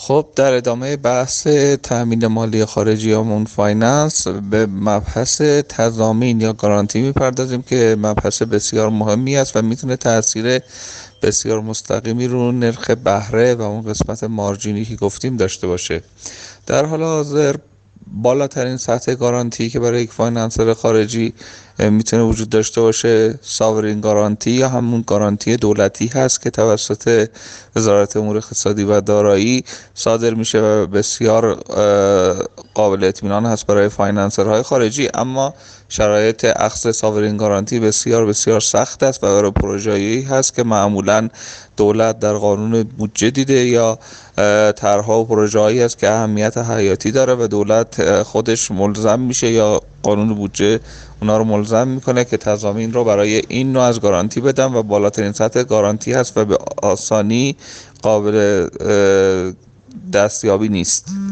خب در ادامه بحث تأمین مالی خارجی یا مون فایننس به مبحث تضامین یا گارانتی میپردازیم که مبحث بسیار مهمی است و میتونه تاثیر بسیار مستقیمی رو نرخ بهره و اون قسمت مارجینی که گفتیم داشته باشه. در حال حاضر بالاترین سطح گارانتی که برای یک فایننسر خارجی میتونه وجود داشته باشه ساورین گارانتی یا همون گارانتی دولتی هست که توسط وزارت امور اقتصادی و دارایی صادر میشه و بسیار قابل اطمینان هست برای فایننسرهای خارجی. اما شرایط اخذ ساورین گارانتی بسیار بسیار سخت است و برای پروژه‌ای هست که معمولا دولت در قانون بودجه دیده یا طرح‌ها و پروژه‌هایی است که اهمیت حیاتی داره و دولت خودش ملزم میشه یا قانون بودجه اونا رو ملزم میکنه که تضامین رو برای این نوع از گارانتی بدن و بالاترین سطح گارانتی هست و به آسانی قابل دستیابی نیست.